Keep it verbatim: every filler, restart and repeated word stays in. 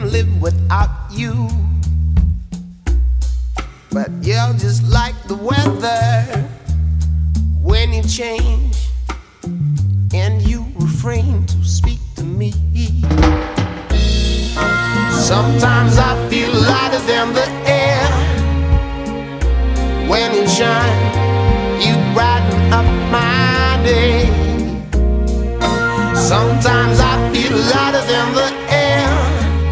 live without you. But you're just like the weather when you change and you refrain to speak to me. Sometimes I feel lighter than the air when you shine